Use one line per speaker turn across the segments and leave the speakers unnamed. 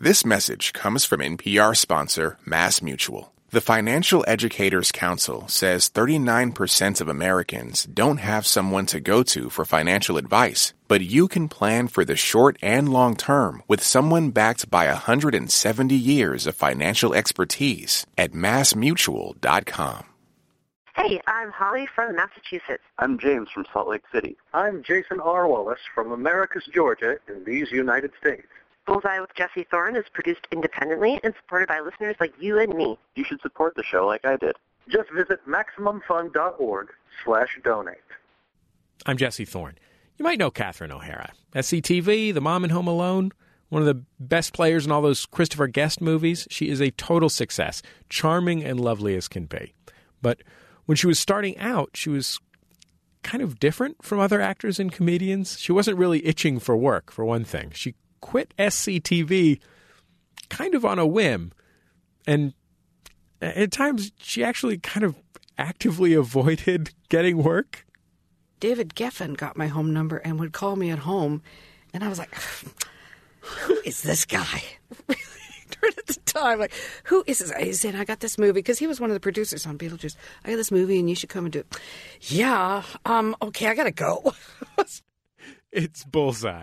This message comes from NPR sponsor MassMutual. The Financial Educators Council says 39% of Americans don't have someone to go to for financial advice, but you can plan for the short and long term with someone backed by 170 years of financial expertise at MassMutual.com.
Hey, I'm Holly from Massachusetts.
I'm James from Salt Lake City.
I'm Jason R. Wallace from Americus, Georgia, in these United States.
Bullseye with Jesse Thorne is produced independently and supported by listeners like you and me.
You should support the show like I did.
Just visit MaximumFun.org/donate.
I'm Jesse Thorne. You might know Catherine O'Hara. SCTV, the mom in Home Alone, one of the best players in all those Christopher Guest movies. She is a total success, charming and lovely as can be. But when she was starting out, she was kind of different from other actors and comedians. She wasn't really itching for work, for one thing. She quit SCTV kind of on a whim. And at times, she actually kind of actively avoided getting work.
David Geffen got my home number and would call me at home. And I was like, who is this guy? At the time, like, who is this? He said, I got this movie, because he was one of the producers on Beetlejuice. I got this movie and you should come and do it. Yeah, okay, I gotta go.
It's Bullseye.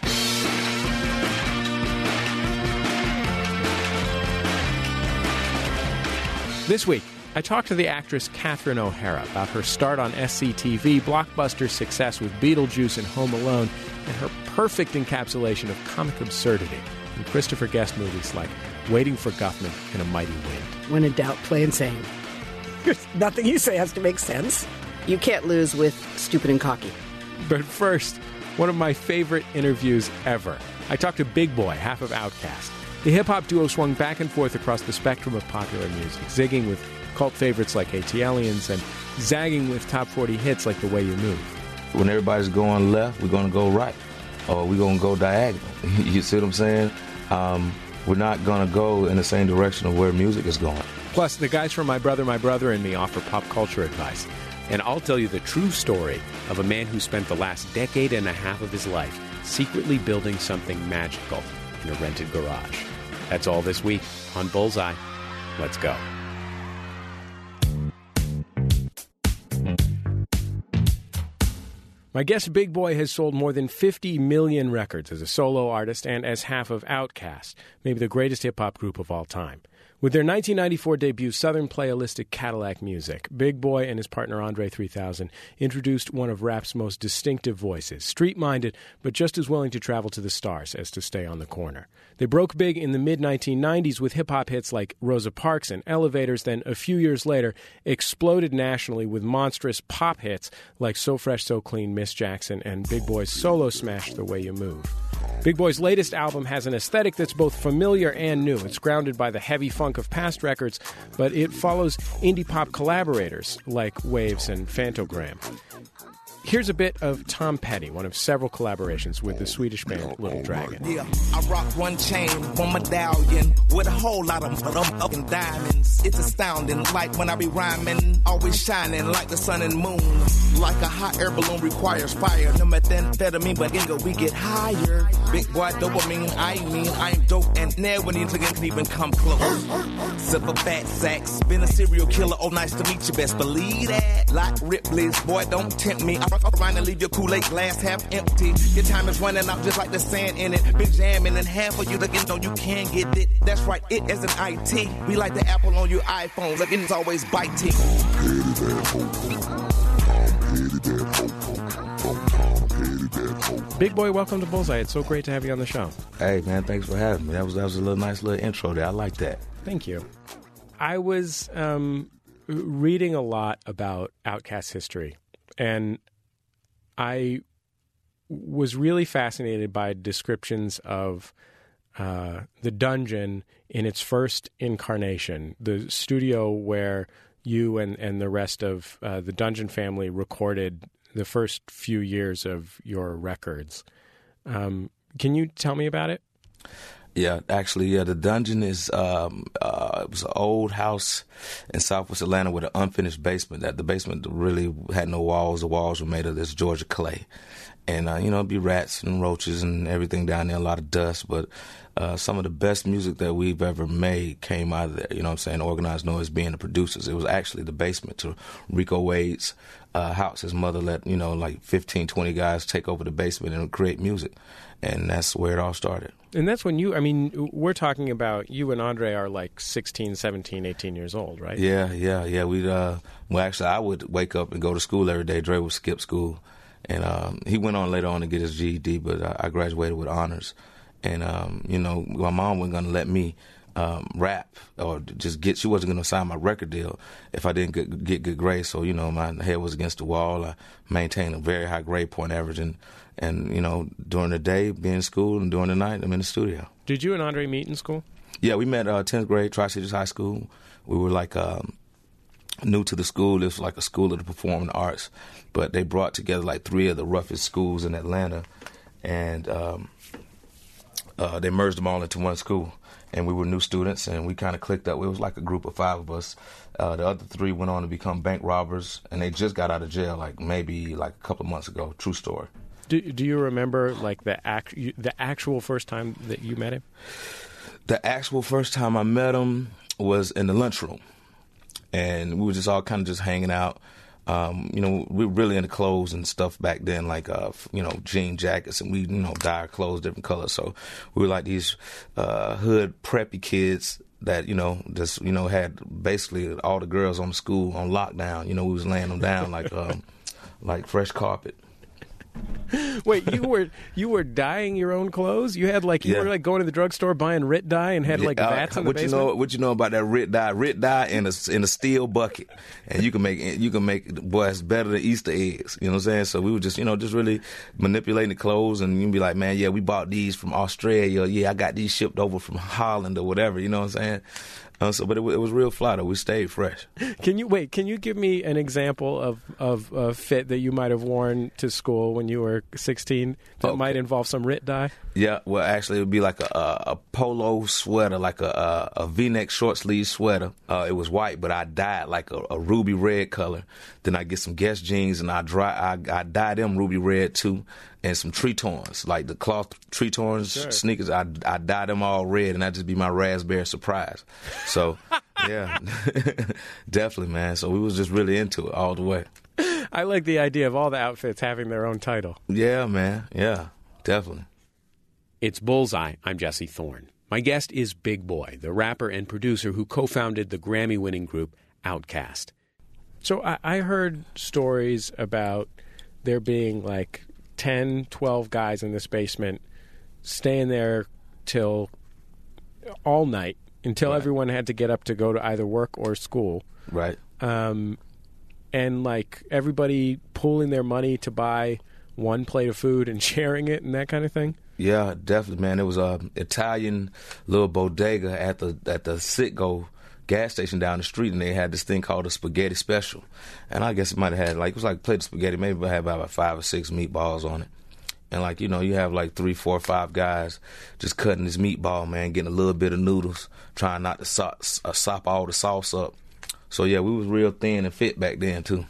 This week, I talked to the actress Catherine O'Hara about her start on SCTV, blockbuster success with Beetlejuice and Home Alone, and her perfect encapsulation of comic absurdity in Christopher Guest movies like Waiting for Guffman and A Mighty Wind.
When in doubt, play insane. Nothing you say has to make sense. You can't lose with stupid and cocky.
But first, one of my favorite interviews ever. I talked to Big Boi, half of Outkast. The hip-hop duo swung back and forth across the spectrum of popular music, zigging with cult favorites like ATLiens and zagging with top 40 hits like The Way You Move.
When everybody's going left, we're going to go right, or we're going to go diagonal. You see what I'm saying? We're not going to go in the same direction of where music is going.
Plus, the guys from My Brother, and Me offer pop culture advice. And I'll tell you the true story of a man who spent the last decade and a half of his life secretly building something magical in a rented garage. That's all this week on Bullseye. Let's go. My guest Big Boi has sold more than 50 million records as a solo artist and as half of Outkast, maybe the greatest hip-hop group of all time. With their 1994 debut, Southern Playalistic Cadillac Music, Big Boi and his partner Andre 3000 introduced one of rap's most distinctive voices, street-minded, but just as willing to travel to the stars as to stay on the corner. They broke big in the mid-1990s with hip-hop hits like Rosa Parks and Elevators, then a few years later exploded nationally with monstrous pop hits like So Fresh, So Clean, Miss Jackson, and Big Boi's solo smash, The Way You Move. Big Boi's latest album has an aesthetic that's both familiar and new. It's grounded by the heavy funk of past records, but it follows indie pop collaborators like Waves and Fantogram. Here's a bit of Tom Petty, one of several collaborations with the Swedish band Little Dragon.
Yeah, I rock one chain, one medallion, with a whole lot of fucking diamonds. It's astounding, like when I be rhyming, always shining like the sun and moon. Like a hot air balloon requires fire. No methamphetamine, but we get higher. Big boy dopamine, I'm dope, and never when these niggas can even come close. Sip a fat sacks, been a serial killer, oh nice to meet you, best believe that. Like Ripley's, boy don't tempt me. I rock around and leave your Kool-Aid glass half empty. Your time is running out just like the sand in it. Been jamming and half of you looking though you can't get it. That's right, it is an IT. We like the Apple on your iPhone, looking it's always biting.
Big Boi, welcome to Bullseye. It's so great to have you on the show.
Hey, man, thanks for having me. That was a nice little intro there. I like that.
Thank you. I was reading a lot about Outkast's history, and I was really fascinated by descriptions of the Dungeon in its first incarnation, the studio where you and the rest of the Dungeon family recorded the first few years of your records. Can you tell me about it?
Yeah, actually, the Dungeon is it was an old house in Southwest Atlanta with an unfinished basement. That the basement really had no walls. The walls were made of this Georgia clay, And, it'd be rats and roaches and everything down there, a lot of dust. But some of the best music that we've ever made came out of there, you know what I'm saying? Organized Noise being the producers. It was actually the basement to Rico Wade's house. His mother let, like 15, 20 guys take over the basement and create music. And that's where it all started.
And that's when we're talking about you and Andre are like 16, 17, 18 years old, right?
Yeah. Actually, I would wake up and go to school every day. Dre would skip school. And he went on later on to get his GED, but I graduated with honors. And, my mom wasn't going to let me rap or she wasn't going to sign my record deal if I didn't get good grades. So, my head was against the wall. I maintained a very high grade point average. And during the day, being in school, and during the night, I'm in the studio.
Did you and Andre meet in school?
Yeah, we met 10th grade, Tri-Cities High School. We were like new to the school. It was like a school of the performing arts, but they brought together like 3 of the roughest schools in Atlanta, and they merged them all into one school. And we were new students, and we kind of clicked up. It was like a group of 5 of us. The other 3 went on to become bank robbers, and they just got out of jail maybe a couple of months ago. True story.
Do you remember like the actual first time that you met him?
The actual first time I met him was in the lunchroom. And we were just all kind of just hanging out. We were really into clothes and stuff back then, like, jean jackets, and we, dye our clothes different colors. So we were like these hood preppy kids that, just, had basically all the girls on the school on lockdown. We was laying them down like fresh carpet.
Wait, you were dyeing your own clothes? You had you were going to the drugstore buying RIT dye and had vats in the basement?
What you know about that RIT dye? RIT dye in a steel bucket, and you can make boy, it's better than Easter eggs. You know what I'm saying? So we were just just really manipulating the clothes, and you'd be like, man, yeah, we bought these from Australia. Yeah, I got these shipped over from Holland or whatever. You know what I'm saying? But it was real fly though. We stayed fresh.
Can you give me an example of a fit that you might have worn to school when you were 16 that might involve some RIT dye?
Yeah, well, actually, it would be like a polo sweater, like a V-neck short sleeve sweater. It was white, but I dyed like a ruby red color. Then I get some Guess jeans and I dye them ruby red too. And some Tretorns, like the cloth Tretorns sneakers, I dye them all red, and that just be my raspberry surprise. So, yeah, definitely, man. So we was just really into it all the way.
I like the idea of all the outfits having their own title.
Yeah, man. Yeah, definitely.
It's Bullseye. I'm Jesse Thorne. My guest is Big Boi, the rapper and producer who co-founded the Grammy-winning group Outkast.
So I heard stories about there being 10, 12 guys in this basement staying there till all night until everyone had to get up to go to either work or school.
Right.
And everybody pooling their money to buy one plate of food and sharing it and that kind of thing.
Yeah, definitely, man. It was a Italian little bodega at the Citgo gas station down the street, and they had this thing called a spaghetti special. And I guess it might have had it was like a plate of spaghetti, maybe it had about 5 or 6 meatballs on it. And you have 3, 4, 5 guys just cutting this meatball, man, getting a little bit of noodles, trying not to sop all the sauce up. So yeah, we was real thin and fit back then too.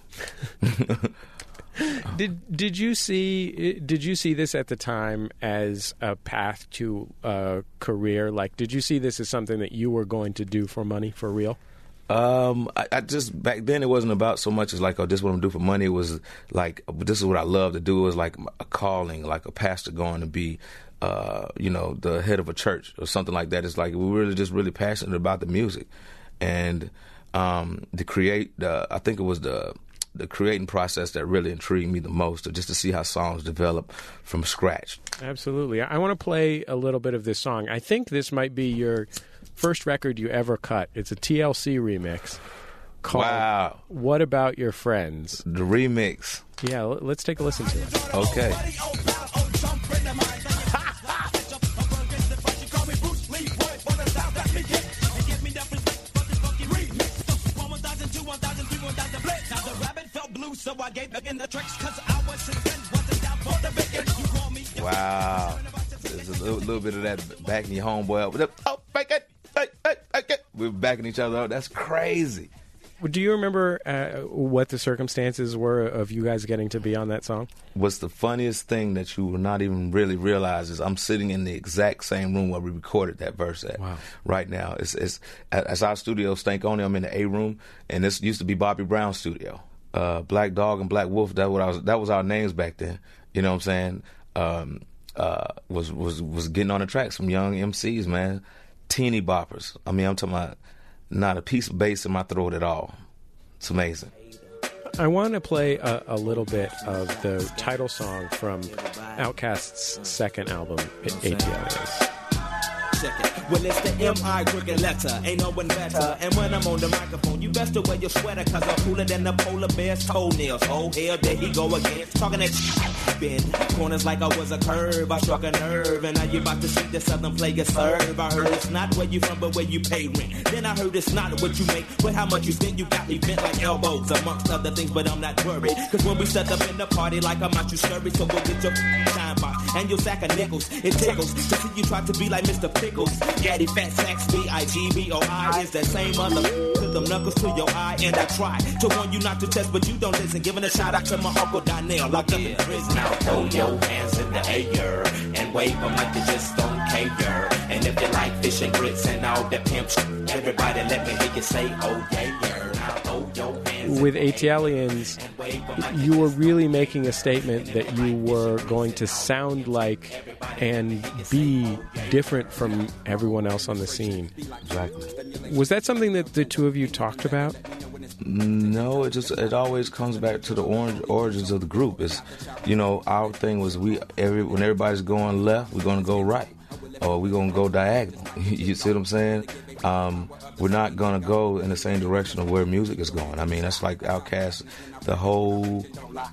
Did you see this at the time as a path to a career? Did you see this as something that you were going to do for money, for real?
I just, back then it wasn't about so much as this is what I'm doing for money. It was this is what I love to do. It was like a calling, like a pastor going to be, the head of a church or something like that. It's we were really just really passionate about the music and to create. I think it was the creating process that really intrigued me the most, just to see how songs develop from scratch.
Absolutely. I want to play a little bit of this song. I think this might be your first record you ever cut. It's a TLC remix called What About Your Friends?
The remix.
Yeah, let's take a listen to it.
Okay. Wow. There's a little bit of that backing your homeboy up. Oh, make it. We were backing each other up. That's crazy.
Do you remember what the circumstances were of you guys getting to be on that song?
What's the funniest thing that you will not even really realize is I'm sitting in the exact same room where we recorded that verse at.
Wow.
Right now. It's our studio, Stankonia. I'm in the A room, and this used to be Bobby Brown's studio. Black Dog and Black Wolf. That was our names back then. You know what I'm saying? Was getting on the tracks from young MCs, man. Teeny boppers. I mean, I'm talking about not a piece of bass in my throat at all. It's amazing.
I want to play a little bit of the title song from Outkast's second album, ATLiens.
Well, it's the M.I. crooked letter, ain't no one better. And when I'm on the microphone, you best to wear your sweater, cause I'm cooler than the polar bear's toenails. Oh, hell, there he go again, talking that bend corners like I was a curve. I struck a nerve, and now you about to see the southern player serve. I heard it's not where you from, but where you pay rent. Then I heard it's not what you make, but how much you spend. You got me bent like elbows, amongst other things, but I'm not worried. Cause when we set up in the party, like I'm out, you scurry. So go get your time box and your sack of nickels. It tickles to see you try to be like Mr. Pickles. Gaddy Fat Sacks, B-I-G-B-O-I is that same other put them knuckles to your eye, and I try to warn you not to test, but you don't listen. Giving a shout out to my Uncle Donnell, locked up in prison.
Now throw your hands in the air and wave them like you just don't care. And if you like fish and grits and all that pimp shit, everybody let me hear you say, oh yeah. Now throw your hands.
With ATLiens, you were really making a statement that you were going to sound like and be different from everyone else on the scene.
Exactly.
Was that something that the two of you talked about?
No, it always comes back to the origins of the group. It's, you know, our thing was when everybody's going left, we're going to go right, or we're going to go diagonal. You see what I'm saying? We're not going to go in the same direction of where music is going. I mean, that's like Outkast. The whole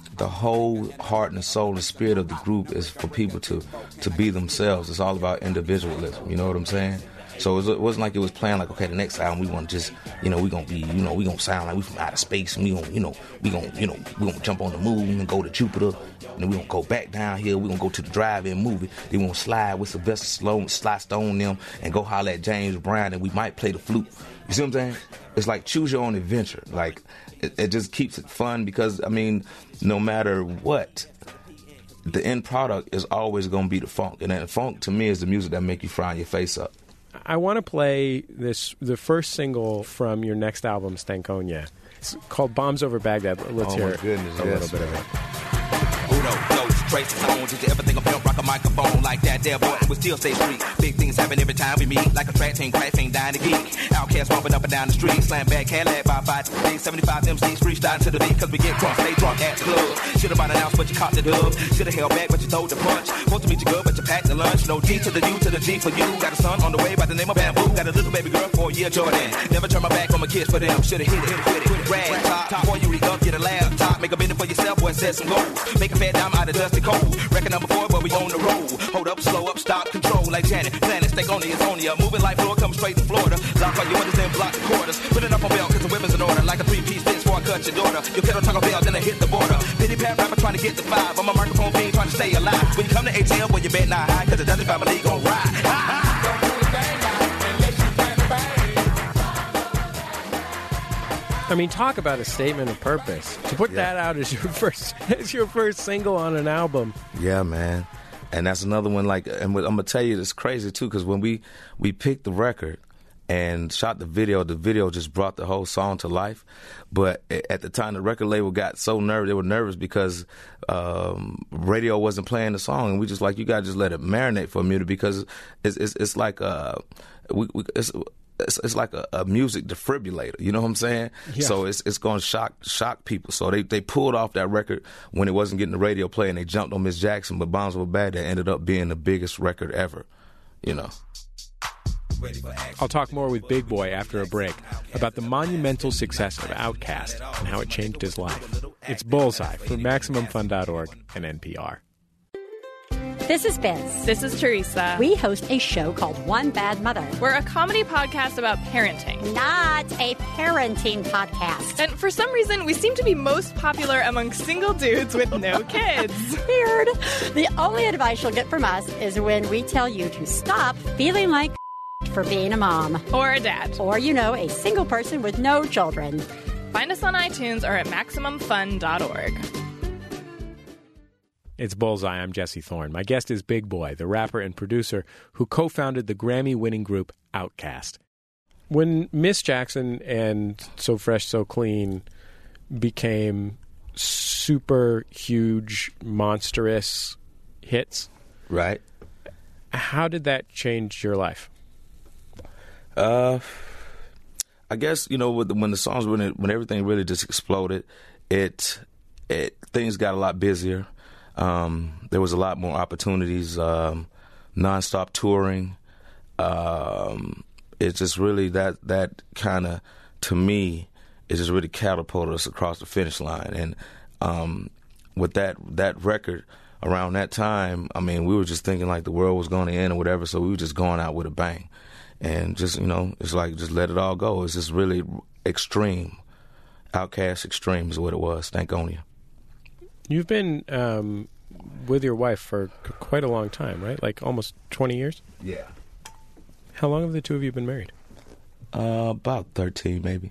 heart and soul and spirit of the group is for people to be themselves. It's all about individualism. You know what I'm saying? So it wasn't like it was playing like, okay, the next album we want to just, you know, we gonna be, you know, we gonna sound like we from outer space, and we gonna jump on the moon and go to Jupiter, and then we gonna go back down here. We gonna go to the drive-in movie. Then we gonna slide with Sylvester Stallone them and go holler at James Brown, and we might play the flute. You see what I'm saying? It's like choose your own adventure. Like it just keeps it fun because I mean, no matter what, the end product is always gonna be the funk, and that funk to me is the music that make you frown your face up.
I want to play the first single from your next album, Stankonia. It's called Bombs Over Baghdad. Let's hear a little bit of it.
Traces on. Did you ever think of rock a microphone like that there boy and we still stay street? Big things happen every time we meet, like a track team crashing dying to geek. Outkast bumping up and down the street, slam back Cadillac by 5 75 MCs freestyle to the beat, cause we get drunk, stay drunk at the club. Should've bought an ounce but you caught the dub. Should've held back but you throw the punch. Supposed to meet you good but you packed the lunch. No D to the U to the G for you. Got a son on the way by the name of Bamboo. Got a little baby girl for a year, Jordan. Never turn my back on my kids for them. Should've hit it. Rag top before you re-up, get a laptop. Make a minute for yourself, boy, set some goals. Make a fat dime out of dusty cold. Record number 4, but we on the road. Hold up, slow up, stop, control like Janet. Planet, stay on it's on ya. Moving like floor, come straight to Florida. Lock all your windows and block the quarters. Put it up on belt, cause the women's in order. Like a 3-piece fits before I cut your daughter. Your kid don't talk about then I hit the border. Pity pat rapper trying to get the 5. I'm a microphone fiend trying to stay alive. When you come to ATL, well, you bet not high, cause the Dudley family gon' ride.
I mean, talk about a statement of purpose. To put that out as your first single on an album.
Yeah, man. And that's another one, like, and I'm going to tell you, it's crazy, too, because when we picked the record and shot the video just brought the whole song to life. But at the time, the record label got so nervous. They were nervous because radio wasn't playing the song. And we just like, you got to just let it marinate for a minute because it's like it's like a music defibrillator, you know what I'm saying? Yeah. So it's going to shock people. So they pulled off that record when it wasn't getting the radio play, and they jumped on Miss Jackson, but Bombs Over Baghdad ended up being the biggest record ever, you know.
I'll talk more with Big Boy after a break about the monumental success of Outkast and how it changed his life. It's Bullseye from MaximumFun.org and NPR.
This is Biz.
This is Teresa.
We host a show called One Bad Mother.
We're a comedy podcast about parenting.
Not a parenting podcast.
And for some reason, we seem to be most popular among single dudes with no kids.
Weird. The only advice you'll get from us is when we tell you to stop feeling like for being a mom.
Or a dad.
Or, a single person with no children.
Find us on iTunes or at MaximumFun.org.
It's Bullseye. I'm Jesse Thorne. My guest is Big Boi, the rapper and producer who co-founded the Grammy-winning group Outkast. When Miss Jackson and So Fresh, So Clean became super huge, monstrous hits,
right?
How did that change your life?
I guess, you know, when the songs, when everything really just exploded, things got a lot busier. There was a lot more opportunities, nonstop touring. It's just really that kind of, to me, it just really catapulted us across the finish line. And with that record, around that time, I mean, we were just thinking like the world was going to end or whatever, so we were just going out with a bang. And just, you know, it's like just let it all go. It's just really extreme. Outkast Extreme is what it was. Stankonia.
You've been with your wife for quite a long time, right? Like almost 20 years?
Yeah.
How long have the two of you been married?
About 13, maybe.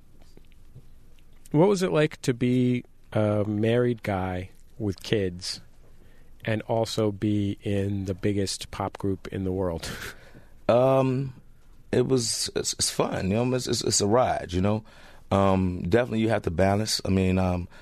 What was it like to be a married guy with kids and also be in the biggest pop group in the world?
It's fun, you know. It's a ride, you know. Definitely, you have to balance. I mean,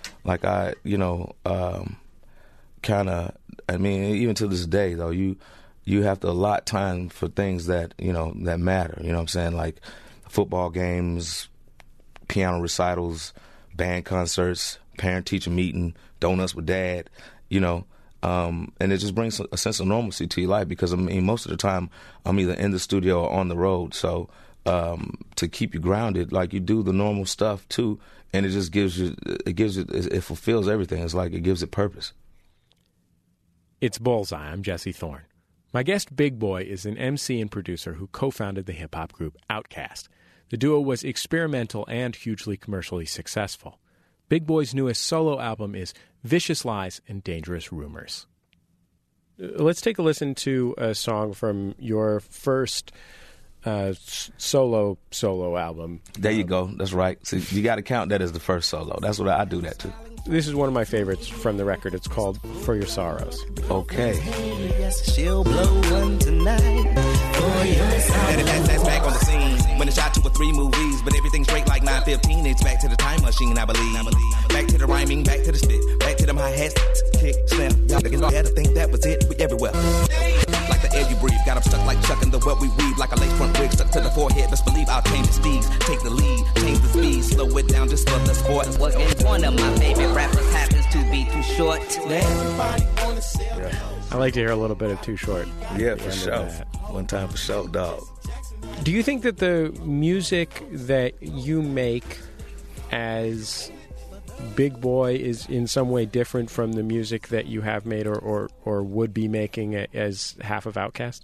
I mean, even to this day, though, you have to allot time for things that, you know, that matter. You know what I'm saying? Like football games, piano recitals, band concerts, parent-teacher meeting, donuts with dad, you know. And it just brings a sense of normalcy to your life because, I mean, most of the time I'm either in the studio or on the road. So to keep you grounded, like you do the normal stuff too, and it just it fulfills everything. It's like it gives it purpose.
It's Bullseye. I'm Jesse Thorne. My guest, Big Boi, is an MC and producer who co-founded the hip-hop group Outkast. The duo was experimental and hugely commercially successful. Big Boi's newest solo album is Vicious Lies and Dangerous Rumors. Let's take a listen to a song from your first solo album.
There you go. That's right. So you got to count that as the first solo. That's what I do that too.
This is one of my favorites from the record. It's called For Your Sorrows.
Okay.
She'll blow one tonight. That's back on the scene. When it's shot 2 or 3 movies, but everything's straight like 9:15. It's back to the time machine, I believe. Back to the rhyming, back to the spit, back to them hi-hats, kick, snap. Y'all had to think that was it. We everywhere. Like the air you breathe, got them stuck like Chuck in the web we weave. Like a lace front wig stuck to the forehead. Best believe I'll change the steeds, take the lead, change the speed, slow it down just for the sport.
Wasn't one of my favorite rappers happens to be too short.
I like to hear a little bit of Too Short.
Yeah, for sure. One time for sure, dog.
Do you think that the music that you make as Big Boi is in some way different from the music that you have made or would be making as half of Outkast?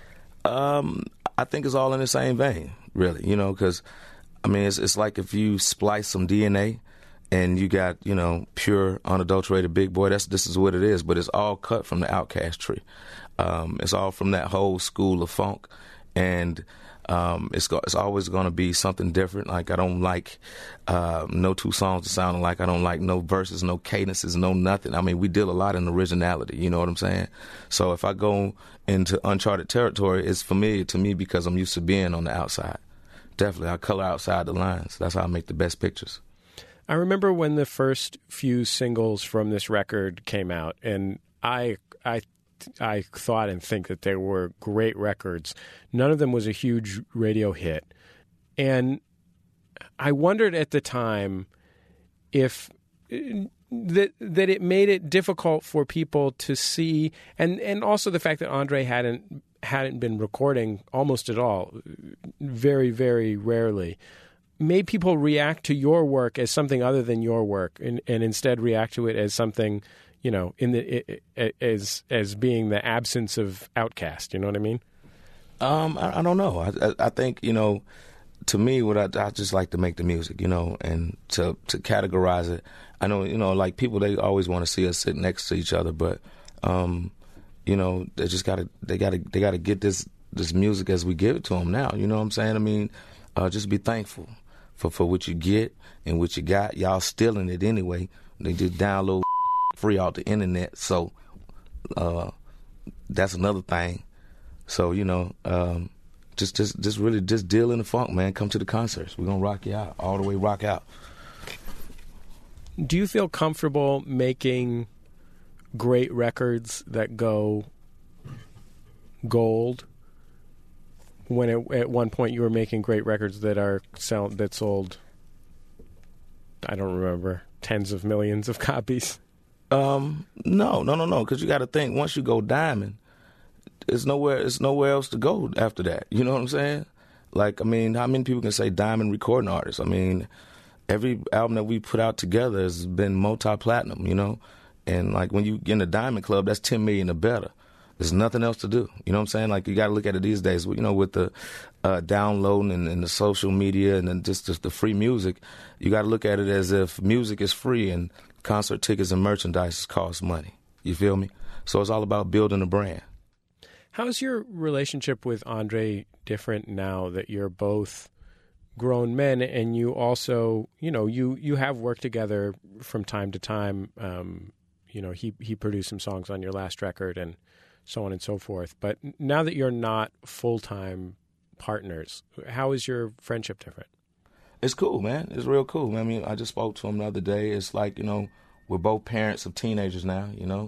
I think it's all in the same vein, really, you know, because, I mean, it's like if you splice some DNA and you got, you know, pure, unadulterated Big Boi, this is what it is, but it's all cut from the Outkast tree. It's all from that whole school of funk, and it's always going to be something different. Like, I don't like no two songs sounding like. I don't like no verses, no cadences, no nothing. I mean, we deal a lot in originality, you know what I'm saying? So if I go into uncharted territory, it's familiar to me because I'm used to being on the outside. Definitely, I color outside the lines. That's how I make the best pictures.
I remember when the first few singles from this record came out, and I thought and think that they were great records. None of them was a huge radio hit. And I wondered at the time if that it made it difficult for people to see, and also the fact that Andre hadn't been recording almost at all, very, very rarely, made people react to your work as something other than your work, and instead react to it as something, you know, as being the absence of Outkast. You know what I mean?
I don't know. I think, you know, to me, what I just like to make the music, you know, and to categorize it. I know, you know, like people, they always want to see us sit next to each other, but you know, they just gotta get this music as we give it to them now. You know what I'm saying? I mean, just be thankful for what you get and what you got. Y'all stealing it anyway. They just download free off the internet. So that's another thing. So, you know, just really just deal in the funk, man. Come to the concerts. We're going to rock you out, all the way rock out.
Do you feel comfortable making great records that go gold? When at one point you were making great records that sold, I don't remember, tens of millions of copies.
No, because you got to think, once you go diamond, it's nowhere else to go after that. You know what I'm saying? Like, I mean, how many people can say diamond recording artists? I mean, every album that we put out together has been multi-platinum, you know? And, like, when you get in the Diamond Club, that's 10 million or better. There's nothing else to do. You know what I'm saying? Like, you got to look at it these days, you know, with the downloading and the social media and then just the free music. You got to look at it as if music is free and concert tickets and merchandise cost money. You feel me? So it's all about building a brand.
How's your relationship with Andre different now that you're both grown men and you also, you know, you have worked together from time to time? You know, he produced some songs on your last record and so on and so forth. But now that you're not full-time partners, how is your friendship different?
It's cool, man. It's real cool. I mean, I just spoke to him the other day. It's like, you know, we're both parents of teenagers now, you know.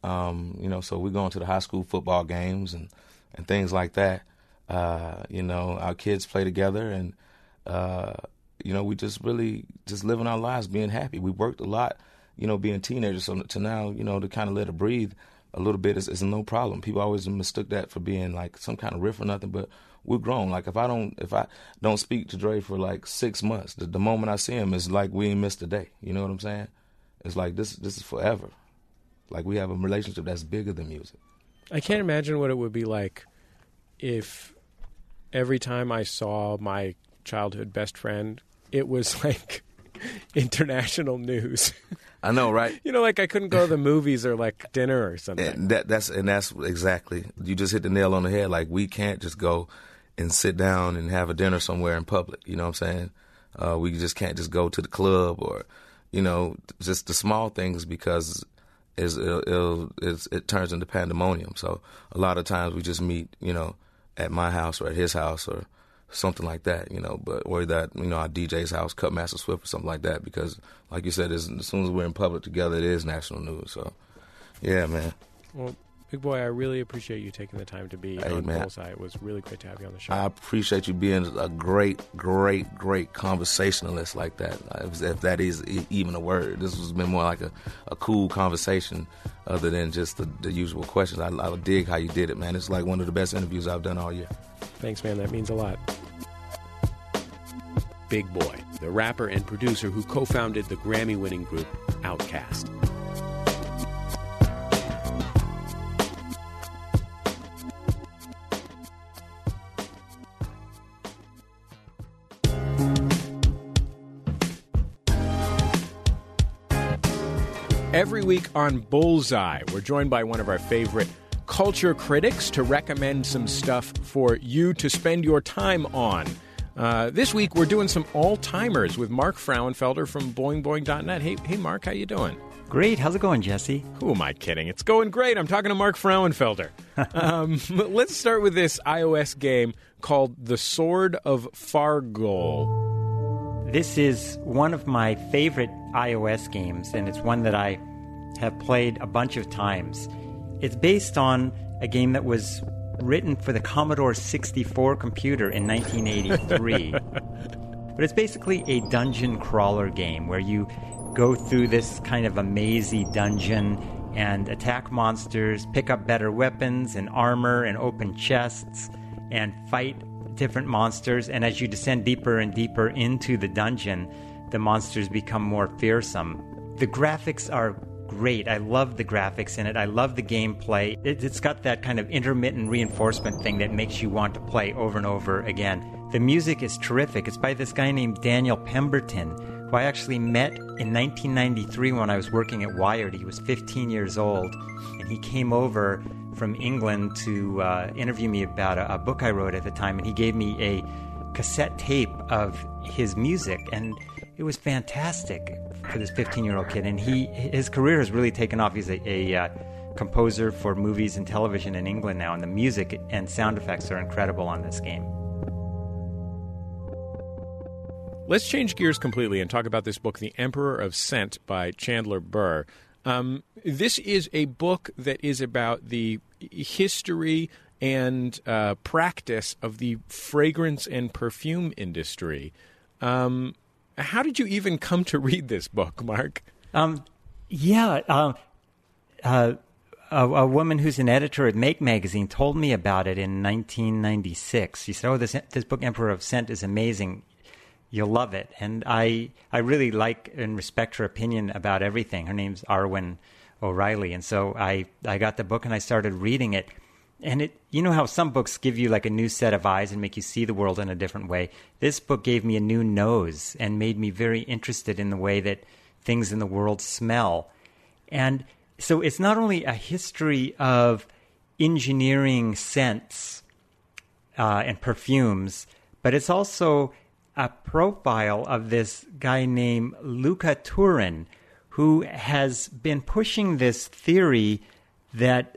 So we're going to the high school football games and things like that. You know, our kids play together and, you know, we just really just living our lives, being happy. We worked a lot, you know, being teenagers. So to now, you know, to kind of let it breathe a little bit is no problem. People always mistook that for being like some kind of riff or nothing, but we're grown. Like if I don't speak to Dre for like 6 months, the moment I see him is like we ain't missed a day. You know what I'm saying? It's like this is forever. Like we have a relationship that's bigger than music.
I can't imagine what it would be like if every time I saw my childhood best friend, it was like international news.
I know, right?
You know, like I couldn't go to the movies or like dinner or something.
And that's exactly, you just hit the nail on the head. Like we can't just go and sit down and have a dinner somewhere in public. You know what I'm saying? We just can't just go to the club or, you know, just the small things because it turns into pandemonium. So a lot of times we just meet, you know, at my house or at his house or something like that, you know, or that, you know, our DJ's house, Cutmaster Swift or something like that, because like you said, as soon as we're in public together, it is national news. So, yeah, man.
Well, Big Boy, I really appreciate you taking the time to be on Bullseye. It was really great to have you on the show.
I appreciate you being a great, great, great conversationalist like that, if that is even a word. This has been more like a cool conversation other than just the usual questions. I dig how you did it, man. It's like one of the best interviews I've done all year.
Thanks, man. That means a lot.
Big Boy, the rapper and producer who co-founded the Grammy-winning group Outkast. Every week on Bullseye, we're joined by one of our favorite culture critics to recommend some stuff for you to spend your time on. This week, we're doing some all-timers with Mark Frauenfelder from BoingBoing.net. Hey, Mark, how you doing?
Great. How's it going, Jesse?
Who am I kidding? It's going great. I'm talking to Mark Frauenfelder. Let's start with this iOS game called The Sword of Fargol.
This is one of my favorite iOS games, and it's one that I have played a bunch of times. It's based on a game that was written for the Commodore 64 computer in 1983. But it's basically a dungeon crawler game where you go through this kind of a mazy dungeon and attack monsters, pick up better weapons and armor and open chests, and fight different monsters. And as you descend deeper and deeper into the dungeon, the monsters become more fearsome. The graphics are great. I love the graphics in it. I love the gameplay. It's got that kind of intermittent reinforcement thing that makes you want to play over and over again. The music is terrific. It's by this guy named Daniel Pemberton, who I actually met in 1993 when I was working at Wired. He was 15 years old, and he came over from England to interview me about a book I wrote at the time, and he gave me a cassette tape of his music, and it was fantastic for this 15-year-old kid. And his career has really taken off. He's a composer for movies and television in England now, and the music and sound effects are incredible on this game.
Let's change gears completely and talk about this book, The Emperor of Scent by Chandler Burr. This is a book that is about the history and practice of the fragrance and perfume industry. How did you even come to read this book, Mark?
A woman who's an editor at Make Magazine told me about it in 1996. She said, this book, Emperor of Scent, is amazing. You'll love it. And I really like and respect her opinion about everything. Her name's Arwen O'Reilly. And so I got the book and I started reading it. And you know how some books give you like a new set of eyes and make you see the world in a different way? This book gave me a new nose and made me very interested in the way that things in the world smell. And so it's not only a history of engineering scents and perfumes, but it's also a profile of this guy named Luca Turin, who has been pushing this theory that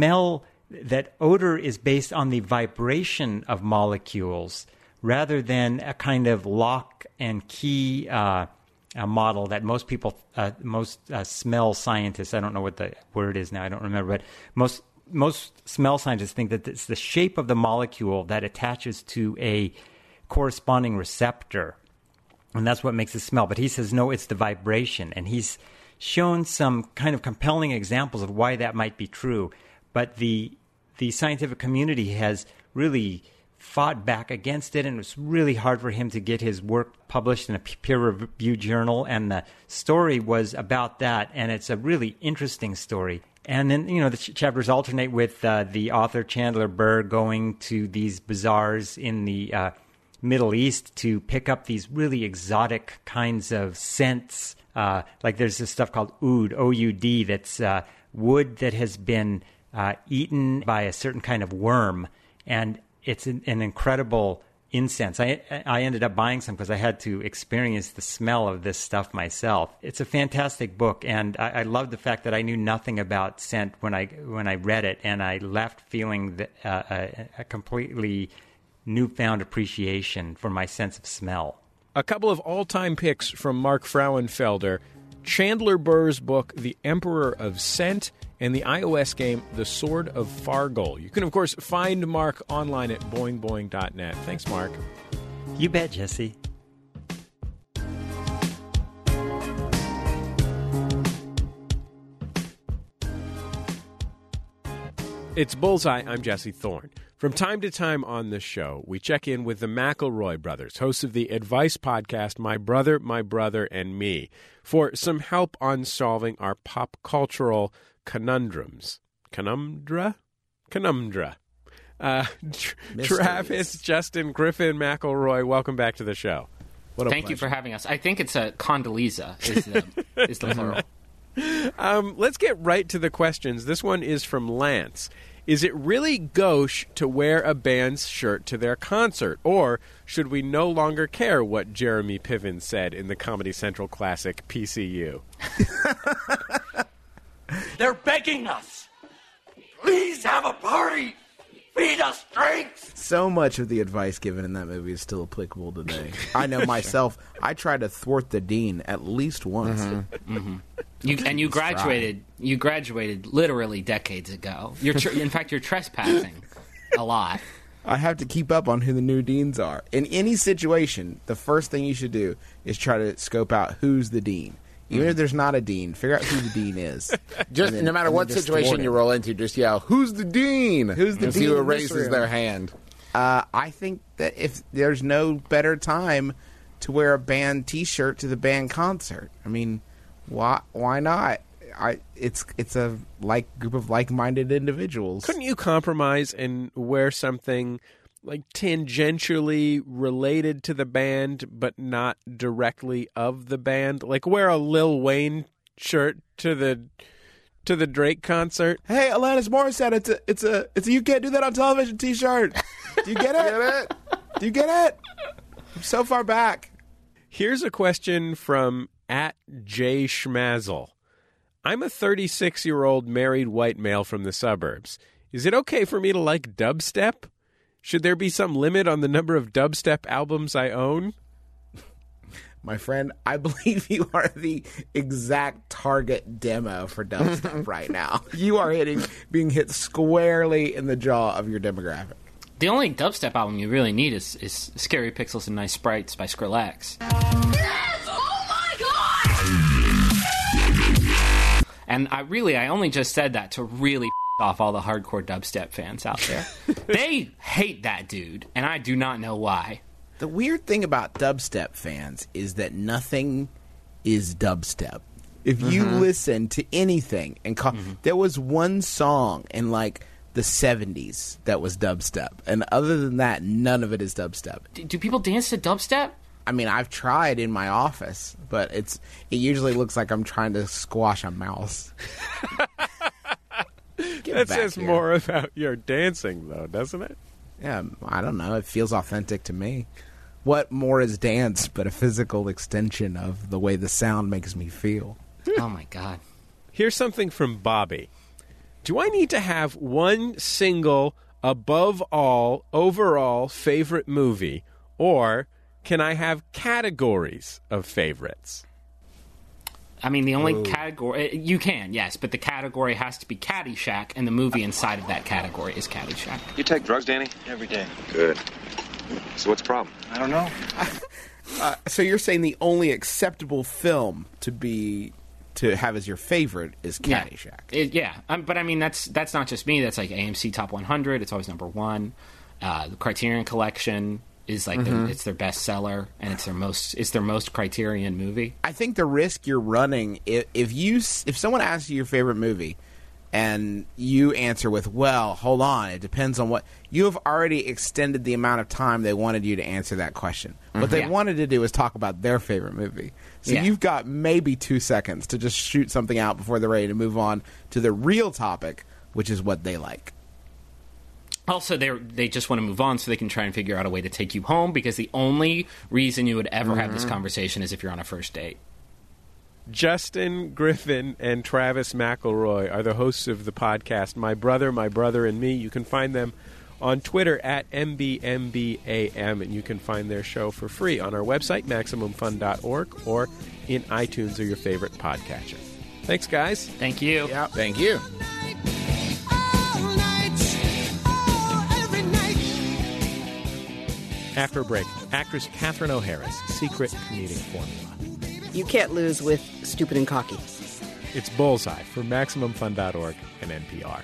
odor is based on the vibration of molecules rather than a kind of lock and key model that most people, smell scientists, I don't know what the word is now, I don't remember, but most smell scientists think that it's the shape of the molecule that attaches to a corresponding receptor, and that's what makes it smell. But he says, no, it's the vibration, and he's shown some kind of compelling examples of why that might be true. But the scientific community has really fought back against it, and it's really hard for him to get his work published in a peer-reviewed journal, and the story was about that, and it's a really interesting story. And then, the chapters alternate with the author Chandler Burr going to these bazaars in the Middle East to pick up these really exotic kinds of scents. Like there's this stuff called oud, O-U-D, that's wood that has been eaten by a certain kind of worm, and it's an incredible incense. I ended up buying some because I had to experience the smell of this stuff myself. It's a fantastic book, and I love the fact that I knew nothing about scent when I read it, and I left feeling a completely newfound appreciation for my sense of smell.
A couple of all-time picks from Mark Frauenfelder: Chandler Burr's book, The Emperor of Scent, and the iOS game, The Sword of Fargol. You can, of course, find Mark online at boingboing.net. Thanks, Mark.
You bet, Jesse.
It's Bullseye. I'm Jesse Thorne. From time to time on this show, we check in with the McElroy brothers, hosts of the advice podcast My Brother, and Me, for some help on solving our pop cultural conundrums. Conundra? Travis, Justin, Griffin, McElroy, welcome back to the show. What a
Thank you for having us. I think it's a Condoleezza is the plural.
Let's get right to the questions. This one is from Lance. Is it really gauche to wear a band's shirt to their concert, or should we no longer care what Jeremy Piven said in the Comedy Central classic PCU?
They're begging us. Please have a party. Feed us drinks.
So much of the advice given in that movie is still applicable today. I know myself. I tried to thwart the dean at least once.
Mm-hmm. Mm-hmm. You graduated. You graduated literally decades ago. In fact, you're trespassing a lot.
I have to keep up on who the new deans are. In any situation, the first thing you should do is try to scope out who's the dean. Even if there's not a dean, figure out who the dean is.
No matter what situation you roll into, just yell, "Who's the dean?"
Who's the dean?
See who raises their hand.
I think that if there's no better time to wear a band T-shirt to the band concert, I mean, why not? It's a group of like-minded individuals.
Couldn't you compromise and wear something like tangentially related to the band, but not directly of the band? Like wear a Lil Wayne shirt to the Drake concert.
Hey, Alanis Morissette, it's a You Can't Do That on Television T-shirt. Do you get it? Do you get it? I'm so far back.
Here's a question from @JSchmazel. I'm a 36-year-old married white male from the suburbs. Is it okay for me to like dubstep? Should there be some limit on the number of dubstep albums I own?
My friend, I believe you are the exact target demo for dubstep right now. You are being hit squarely in the jaw of your demographic.
The only dubstep album you really need is Scary Pixels and Nice Sprites by Skrillex.
Yes! Oh my God!
And I only just said that to really off all the hardcore dubstep fans out there. They hate that dude, and I do not know why.
The weird thing about dubstep fans is that nothing is dubstep. If you listen to anything and there was one song in like the 70s that was dubstep, and other than that, none of it is dubstep.
Do people dance to dubstep?
I mean, I've tried in my office, but it usually looks like I'm trying to squash a mouse.
That says more about your dancing, though, doesn't it?
Yeah, I don't know. It feels authentic to me. What more is dance but a physical extension of the way the sound makes me feel?
Oh, my God.
Here's something from Bobby. Do I need to have one single, above all, overall favorite movie, or can I have categories of favorites?
I mean, the only category... You can, yes, but the category has to be Caddyshack, and the movie inside of that category is Caddyshack.
You take drugs, Danny?
Every day.
Good. So what's the problem?
I don't know.
So you're saying the only acceptable film to have as your favorite is Caddyshack?
But I mean, that's not just me. That's like AMC Top 100. It's always number one. The Criterion Collection is like it's their best seller, and it's their most Criterion movie.
I think the risk you're running if someone asks you your favorite movie and you answer with, well, hold on, it depends on what, you have already extended the amount of time they wanted you to answer that question. What they wanted to do is talk about their favorite movie. So you've got maybe 2 seconds to just shoot something out before they're ready to move on to the real topic, which is what they like.
Also, they just want to move on so they can try and figure out a way to take you home, because the only reason you would ever have this conversation is if you're on a first date.
Justin Griffin and Travis McElroy are the hosts of the podcast My Brother, and Me. You can find them on Twitter at MBMBAM, and you can find their show for free on our website, MaximumFun.org, or in iTunes or your favorite podcatcher. Thanks, guys.
Thank you.
Yeah, thank you.
After a break, actress Catherine O'Hara's secret comedic formula.
You can't lose with Stupid and Cocky.
It's Bullseye for MaximumFun.org and NPR.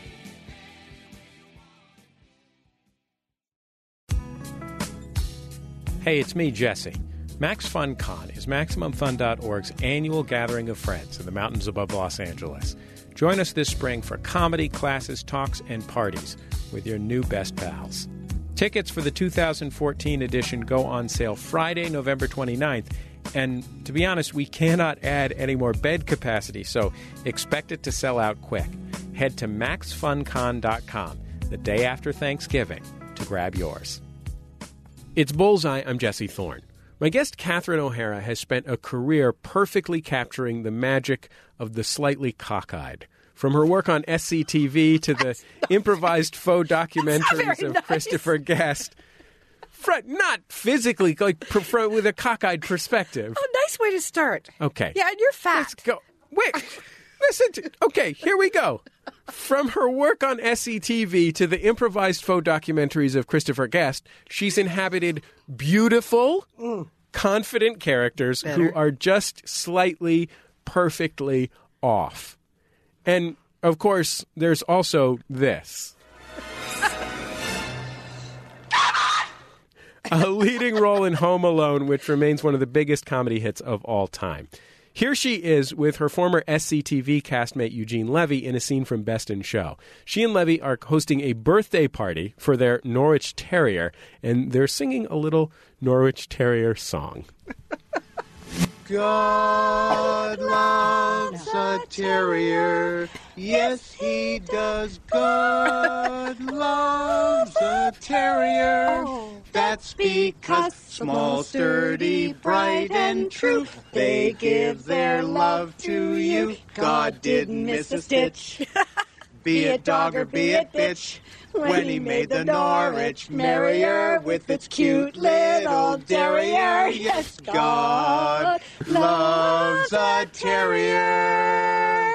Hey, it's me, Jesse. MaxFunCon is MaximumFun.org's annual gathering of friends in the mountains above Los Angeles. Join us this spring for comedy, classes, talks, and parties with your new best pals. Tickets for the 2014 edition go on sale Friday, November 29th. And to be honest, we cannot add any more bed capacity, so expect it to sell out quick. Head to MaxFunCon.com the day after Thanksgiving to grab yours. It's Bullseye. I'm Jesse Thorne. My guest, Catherine O'Hara, has spent a career perfectly capturing the magic of the slightly cockeyed. From her work on SCTV to the improvised faux documentaries of Christopher Guest. Not physically, like with a cockeyed perspective.
Oh, nice way to start.
Okay.
Yeah, and you're fat.
Let's go. Wait, listen. Okay, here we go. From her work on SCTV to the improvised faux documentaries of Christopher Guest, she's inhabited beautiful, confident characters who are just slightly, perfectly off. And, of course, there's also this. A leading role in Home Alone, which remains one of the biggest comedy hits of all time. Here she is with her former SCTV castmate Eugene Levy in a scene from Best in Show. She and Levy are hosting a birthday party for their Norwich Terrier, and they're singing a little Norwich Terrier song.
God loves a terrier. Yes, he does. God loves a terrier. That's because small, sturdy, bright, and true, they give their love to you. God didn't miss a stitch. Be it dog or be it bitch. When he made the Norwich Terrier with its cute little derriere. Yes, God loves a terrier.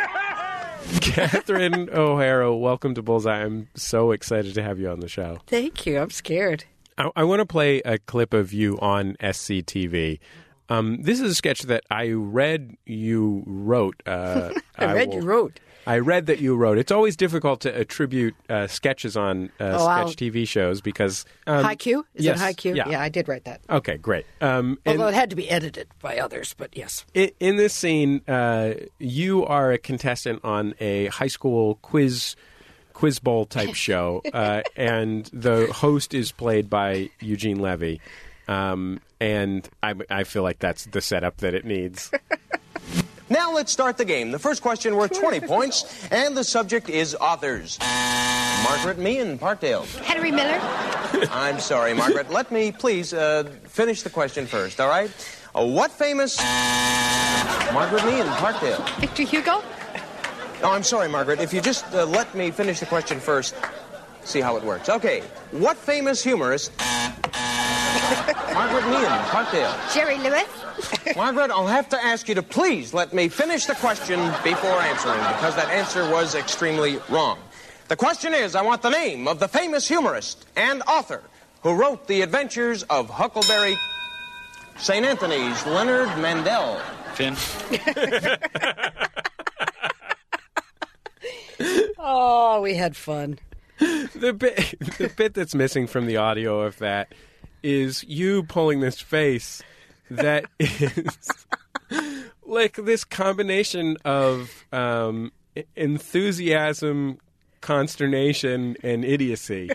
Catherine O'Hara, welcome to Bullseye. I'm so excited to have you on the show.
Thank you. I'm scared.
I want to play a clip of you on SCTV. This is a sketch that I read you wrote.
You wrote.
I read that you wrote. It's always difficult to attribute sketches on sketch TV shows because...
Haiku? Is
yes,
it Haiku?
Yeah,
I did write that.
Okay, great.
Although it had to be edited by others, but yes.
In this scene, you are a contestant on a high school quiz bowl type show, and the host is played by Eugene Levy. And I feel like that's the setup that it needs.
Now let's start the game. The first question worth 20 points, and the subject is authors. Margaret Meehan, Parkdale.
Henry Miller.
I'm sorry, Margaret. Let me please finish the question first, all right? What famous... Margaret Meehan, Parkdale.
Victor Hugo.
Oh, I'm sorry, Margaret. If you just let me finish the question first, see how it works. Okay. What famous humorist... Margaret Meehan, Parkdale.
Jerry Lewis.
Margaret, I'll have to ask you to please let me finish the question before answering, because that answer was extremely wrong. The question is, I want the name of the famous humorist and author who wrote The Adventures of Huckleberry St. Anthony's, Leonard Mandel.
Finn.
Oh, we had fun.
The bit that's missing from the audio of that is you pulling this face that is like this combination of enthusiasm, consternation, and idiocy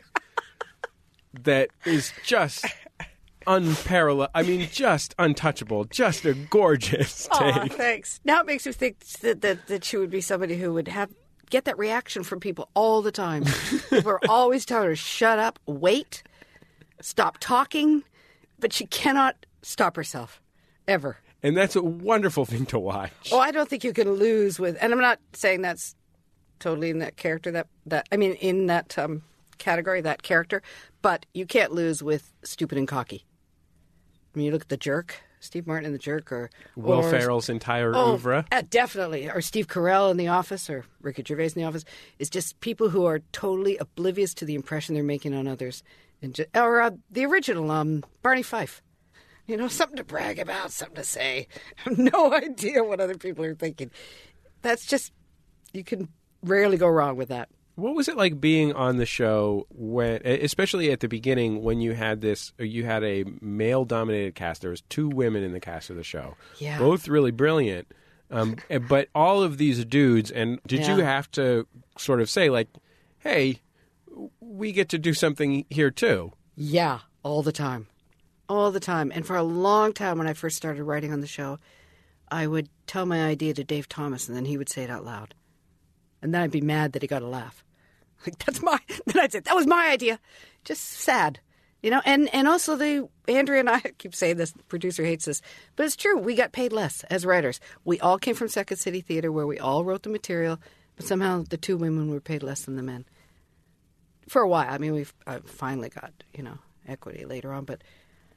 that is just unparalleled. I mean, just untouchable. Just a gorgeous take.
Oh, thanks. Now it makes me think that she would be somebody who would get that reaction from people all the time. People are always telling her, shut up, wait, stop talking, but she cannot stop herself, ever.
And that's a wonderful thing to watch.
Oh, I don't think you can lose with, and I'm not saying that's totally in that character, in that category, that character, but you can't lose with stupid and cocky. I mean, you look at The Jerk, Steve Martin in The Jerk, or
Will Ferrell's entire oeuvre.
Definitely. Or Steve Carell in The Office, or Ricky Gervais in The Office. It's just people who are totally oblivious to the impression they're making on others. Or the original, Barney Fife. You know, something to brag about, something to say. I have no idea what other people are thinking. That's just, you can rarely go wrong with that.
What was it like being on the show when, especially at the beginning, when you had a male-dominated cast? There was 2 women in the cast of the show, both really brilliant, but all of these dudes. And did you have to sort of say, like, "Hey, we get to do something here too"?
Yeah, all the time, all the time. And for a long time, when I first started writing on the show, I would tell my idea to Dave Thomas, and then he would say it out loud. And then I'd be mad that he got a laugh. Like, then I'd say, that was my idea. Just sad, you know? And also Andrea and I keep saying this, the producer hates this, but it's true. We got paid less as writers. We all came from Second City Theater where we all wrote the material, but somehow the 2 women were paid less than the men. For a while. I mean, we finally got, equity later on, but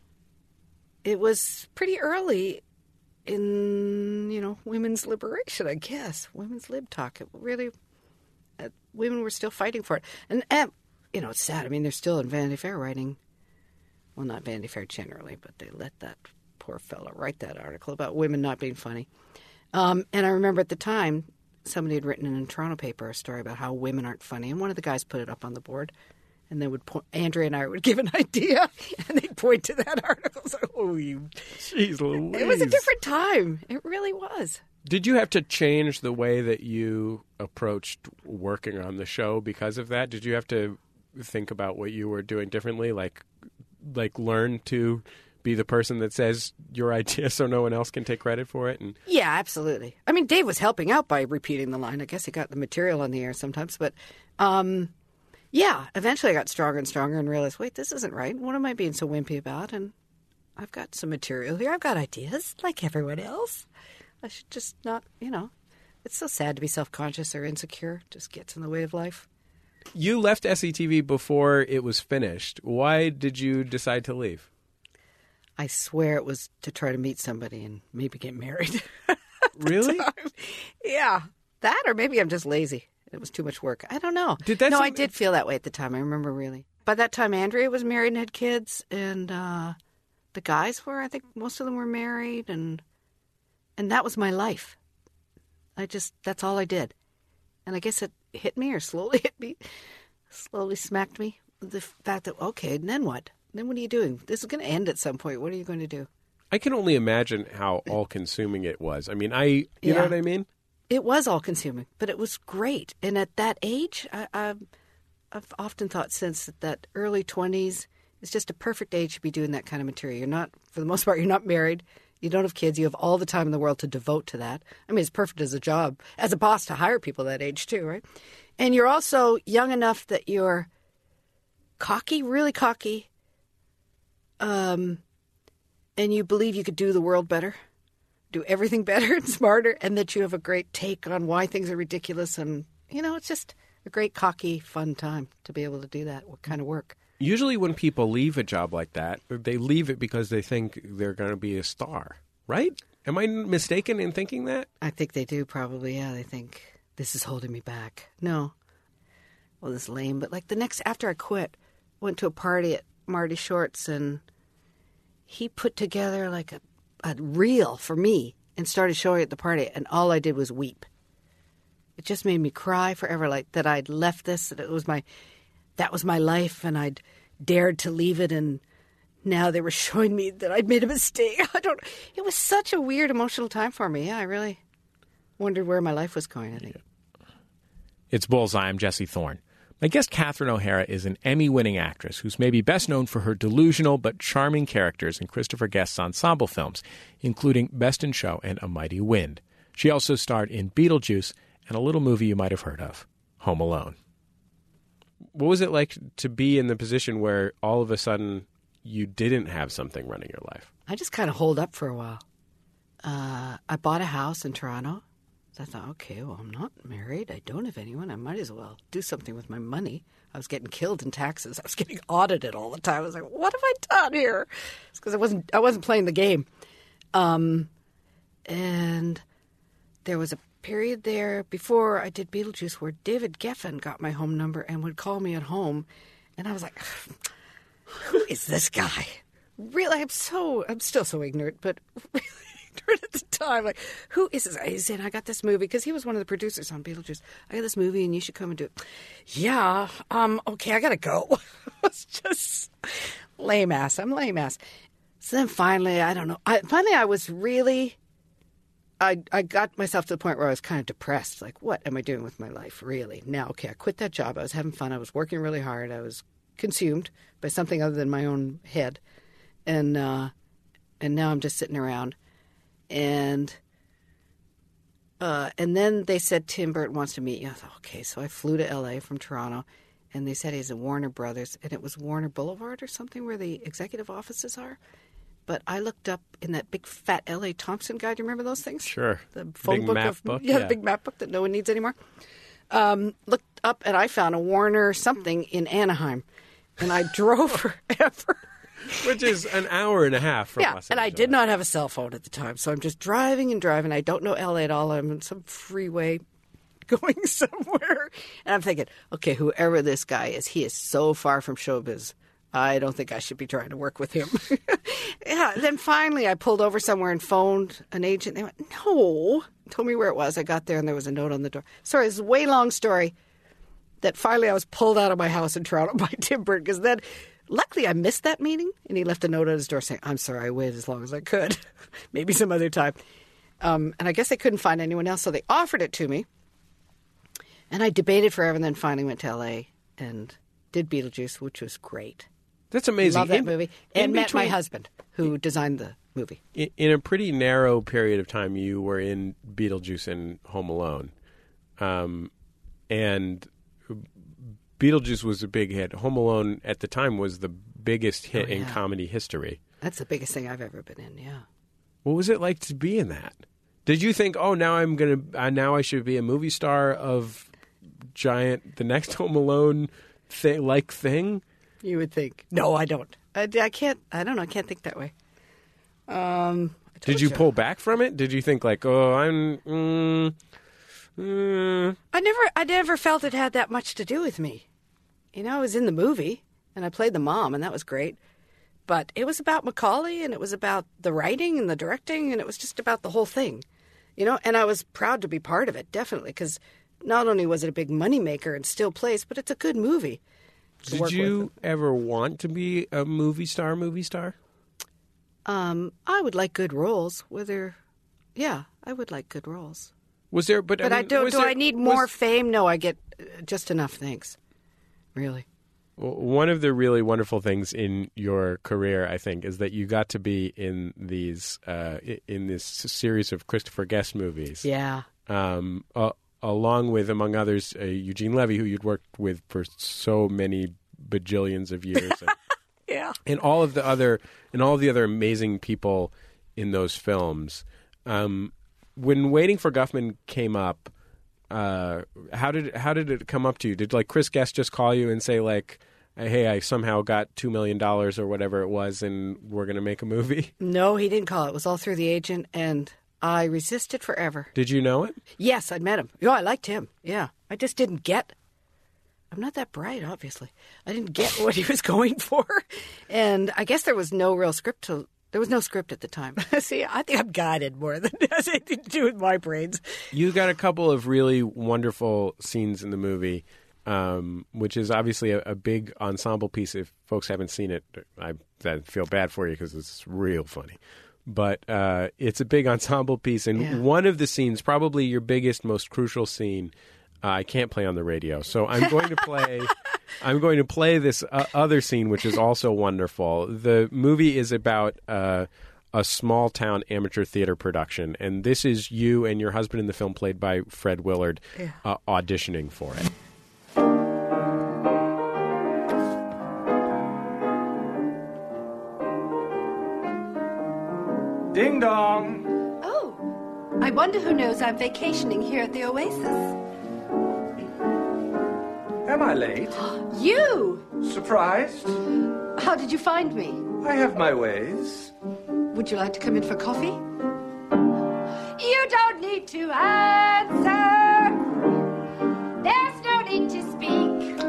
it was pretty early in, women's liberation, I guess. Women's lib talk. It really... women were still fighting for it. And, it's sad. I mean, they're still in Vanity Fair writing. Well, not Vanity Fair generally, but they let that poor fellow write that article about women not being funny. And I remember at the time, somebody had written in a Toronto paper a story about how women aren't funny. And one of the guys put it up on the board. And they would Andrea and I would give an idea, and they'd point to that article. So,
Jeez Louise.
It was a different time. It really was.
Did you have to change the way that you approached working on the show because of that? Did you have to think about what you were doing differently, like learn to
be the person that says your idea so no one else can take credit for it? And
yeah, absolutely. I mean, Dave was helping out by repeating the line. I guess he got the material on the air sometimes. But, yeah, eventually I got stronger and stronger and realized, wait, this isn't right. What am I being so wimpy about? And I've got some material here. I've got ideas like everyone else. I should just not, it's so sad to be self-conscious or insecure. It just gets in the way of life.
You left SCTV before it was finished. Why did you decide to leave?
I swear it was to try to meet somebody and maybe get married.
Really?
Yeah. That or maybe I'm just lazy. It was too much work. I don't know. I did feel that way at the time. I remember really. By that time, Andrea was married and had kids. And the guys were, I think most of them were married. And that was my life. That's all I did. And I guess it hit me or slowly hit me, slowly smacked me. The fact that, okay, and then what? Then what are you doing? This is going to end at some point. What are you going to do?
I can only imagine how all-consuming it was. I mean, you know what I mean?
It was all-consuming, but it was great. And at that age, I've often thought since that early 20s is just a perfect age to be doing that kind of material. You're not, for the most part, you're not married. You don't have kids. You have all the time in the world to devote to that. I mean, it's perfect as a job, as a boss to hire people that age too, right? And you're also young enough that you're cocky, really cocky, and you believe you could do the world better, do everything better and smarter, and that you have a great take on why things are ridiculous. And, it's just a great, cocky, fun time to be able to do that kind of work.
Usually when people leave a job like that, they leave it because they think they're going to be a star, right? Am I mistaken in thinking that?
I think they do probably, yeah. They think, this is holding me back. No. Well, this is lame. But after I quit, went to a party at Marty Short's and he put together a reel for me and started showing it at the party. And all I did was weep. It just made me cry forever, that I'd left this, that that was my life, and I'd dared to leave it, and now they were showing me that I'd made a mistake. It was such a weird emotional time for me. Yeah, I really wondered where my life was going, I think.
It's Bullseye. I'm Jesse Thorne. My guest, Catherine O'Hara, is an Emmy-winning actress who's maybe best known for her delusional but charming characters in Christopher Guest's ensemble films, including Best in Show and A Mighty Wind. She also starred in Beetlejuice and a little movie you might have heard of, Home Alone. What was it like to be in the position where all of a sudden you didn't have something running your life?
I just kind of holed up for a while. I bought a house in Toronto. So I thought, okay, well, I'm not married. I don't have anyone. I might as well do something with my money. I was getting killed in taxes. I was getting audited all the time. I was like, what have I done here? It's because I wasn't playing the game. And there was a period there before I did Beetlejuice where David Geffen got my home number and would call me at home. And I was like, who is this guy? Really, I'm still so ignorant, but really ignorant at the time. Who is this? He said, I got this movie, because he was one of the producers on Beetlejuice. I got this movie and you should come and do it. Yeah, okay, I gotta go. It's just lame ass. I'm lame ass. So then finally, I don't know. I was really... I got myself to the point where I was kind of depressed. What am I doing with my life, really? Now, okay, I quit that job. I was having fun. I was working really hard. I was consumed by something other than my own head. And now I'm just sitting around. And then they said, Tim Burton wants to meet you. I thought, okay. So I flew to L.A. from Toronto. And they said he's at Warner Brothers. And it was Warner Boulevard or something where the executive offices are. But I looked up in that big fat L.A. Thompson guide. Do you remember those things?
Sure.
The phone
big
book
map book.
Yeah, the big map book that no one needs anymore. Looked up and I found a Warner something in Anaheim. And I drove forever.
Which is an hour and a half from Los Angeles.
And I did not have a cell phone at the time. So I'm just driving and driving. I don't know L.A. at all. I'm on some freeway going somewhere. And I'm thinking, okay, whoever this guy is, he is so far from showbiz. I don't think I should be trying to work with him. Yeah. Then finally I pulled over somewhere and phoned an agent. They went, no. Told me where it was. I got there and there was a note on the door. Sorry, this is a way long story that finally I was pulled out of my house in Toronto by Tim Burton. Because then, luckily I missed that meeting. And he left a note on his door saying, I'm sorry, I waited as long as I could. Maybe some other time. And I guess they couldn't find anyone else. So they offered it to me. And I debated forever and then finally went to L.A. and did Beetlejuice, which was great.
That's amazing.
Love that movie. And met my
between-
husband, who designed the movie.
In a pretty narrow period of time, you were in Beetlejuice and Home Alone. And Beetlejuice was a big hit. Home Alone at the time was the biggest hit in comedy history.
That's the biggest thing I've ever been in, yeah.
What was it like to be in that? Did you think, oh, now I should be a movie star of the next Home Alone thing?
You would think. No, I don't. I can't. I don't know. I can't think that way.
Did you pull back from it? Did you think like, oh,
I never felt it had that much to do with me. You know, I was in the movie and I played the mom, and that was great. But it was about Macaulay, and it was about the writing and the directing, and it was just about the whole thing. You know, and I was proud to be part of it, definitely, because not only was it a big moneymaker and still plays, but it's a good movie.
Did you ever want to be a movie star?
I would like good roles. I would like good roles.
Was there? But
I need more fame? No, I get just enough. Thanks. Really.
One of the really wonderful things in your career, I think, is that you got to be in these in this series of Christopher Guest movies.
Yeah.
Along with, among others, Eugene Levy, who you'd worked with for so many bajillions of years.
Yeah.
And all of the other amazing people in those films. When Waiting for Guffman came up, how did it come up to you? Did like Chris Guest just call you and say like, hey, I somehow got $2 million or whatever it was, and we're going to make a movie?
No, he didn't call. It was all through the agent, and I resisted forever.
Did you know it?
Yes, I'd met him. Yeah, I liked him. Yeah. I just didn't get... I'm not that bright, obviously. I didn't get what he was going for. And I guess there was no real script there was no script at the time. See, I think I'm guided more than it has anything to do with my brains.
You got a couple of really wonderful scenes in the movie, which is obviously a big ensemble piece. If folks haven't seen it, I feel bad for you because it's real funny. But it's a big ensemble piece. And one of the scenes, probably your biggest, most crucial scene, I can't play on the radio. So I'm going to play this other scene, which is also wonderful. The movie is about a small town amateur theater production, and this is you and your husband in the film, played by Fred Willard, auditioning for it.
Ding dong.
Oh, I wonder who knows I'm vacationing here at the Oasis.
Am I late?
You!
Surprised?
How did you find me?
I have my ways.
Would you like to come in for coffee? You don't need to answer. There's no need to speak.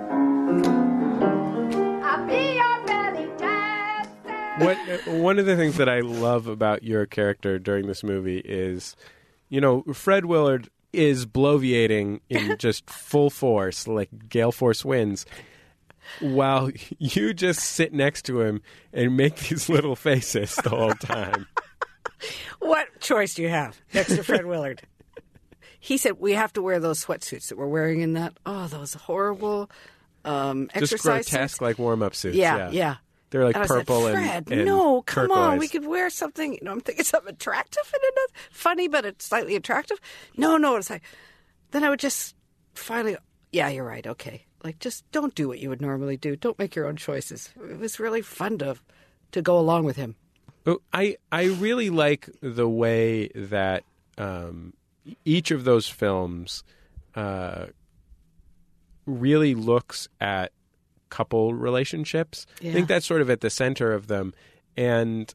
I'll be your belly dancer.
One of the things that I love about your character during this movie is, you know, Fred Willard is bloviating in just full force, like gale force winds, while you just sit next to him and make these little faces the whole time.
What choice do you have next to Fred Willard? He said, we have to wear those sweatsuits that we're wearing in that. Oh, those horrible exercise
just grotesque,
suits.
like warm-up suits.
Yeah.
They're like
and
purple
I said, Fred,
and
no, come
turquoise.
on. We could wear something. You know, I'm thinking something attractive and enough, funny, but it's slightly attractive. No. It's like, then I would just finally, yeah, you're right. Okay. Like, just don't do what you would normally do. Don't make your own choices. It was really fun to go along with him.
I really like the way that each of those films really looks at couple relationships.
Yeah.
I think that's sort of at the center of them. And